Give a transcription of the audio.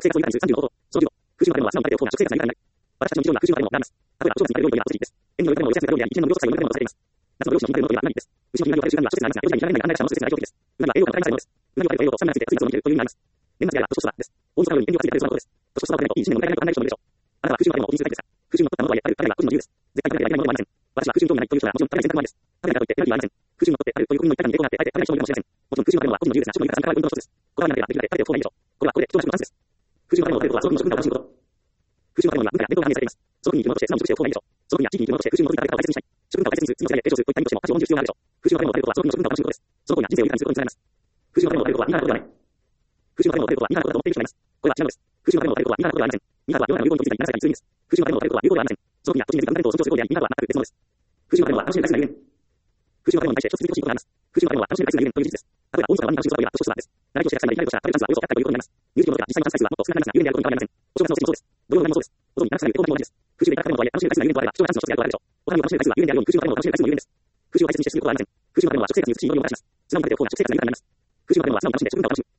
生活を豊かにする30の方法。その15、空襲の建物は素の建物をフォームな食生活が豊かになる。私たちの日常には空襲の建物があります。例えば、お正月に食べる料理はおせちです。縁の良い食べ物をおせちや料理であり、一年の無病息災を祈るものとされています。夏の漁師の日に食べるのはうなぎです。牛の日に食べるは主食になりますが、江戸時代に見られない考え方の施設な狂気です。うなぎは栄養価の高いものです。うなぎを食べる栄養とスタミナについて熱い夏を見ているという意味があります。年末や年越しそばです。大晦日の夜に縁起がついて食べるそばのことです。年越しそばを食べるといい一年の迎えられると考える人もいるでしょう。あなたは空襲の建物を気にするタイプですか？空襲に残ったものとはいえ食べるは個人の自由です。絶対食べてはいけないものではありません。私は空襲に興味ないという人はもちろん食べない選択もありです。食べないからといって選びはありません。空襲に残って食べるという国民の一般に抵抗があってあえて食べない人もいるかもしれません。もちろん空襲の建物は個人の自由ですが、主婦の言い方参加は運動の一つです。こだわりなければできるだけ食べておく方がいいでしょう。これはここで人の主のダンスです。空襲の建物を食べることはその国の食文化を楽しむこと。空襲の建物は文化や伝統が反映されています。その国に生き物として素直に熟しておく方がいいでしょう。その国や地域に生き物として空襲のことに食べ方を大切にしない。食文化を大切にする、次の世代へ継承するといった意味としても価値を重んじる必要があるでしょう。空襲の建物を食べることはその国の食文化を楽しむことです。その国や人生を豊かにすることにつながります。空襲の建物を食べることは苦手なことではない。空襲の建物を食べることは苦手なことだと思っている人がいます。これは違うのです。空襲の建物を食べることは苦手なことではありません。苦手は世の中の流行に基づいたり、慣れたりする意味です。空襲の建物を食べることは流行ではありません。その国や土地に根付く伝統を尊重することであり、苦手は全く別物です。空襲の建物は楽しみ大好きなゆえん。空襲の建物に対して一つ続きほしいことがあります。空襲の建物は楽しみ大好きなゆえんという事実です。例えば、大晦日のワニの習俗は年越しそばです。習いとして100歳まで生きられるとしたら、食べる数はおよそ100回ということになります。入場料とか実際の完済数はもっと少なくなりますが、ゆえんであることに変わりません。お正月のおせちもそうです。土曜のもそうです。ご存知、7つのゆえんと同じです。空襲でいただく食べ物とはいえ、楽しみ大好きなゆえんとあれば、貴重なチャンスの一つであるでしょう。他にも楽しみ大好きなゆえんであるように、空襲の建物を楽しみ大好きなゆえんです。空襲を大切にして進むことはありません。空襲の建物は食生活に美しい祈りをもたらします。素直に食べておく方が食生活に豊かになります。空襲の建物は素直に楽しんで食文化を楽しむ。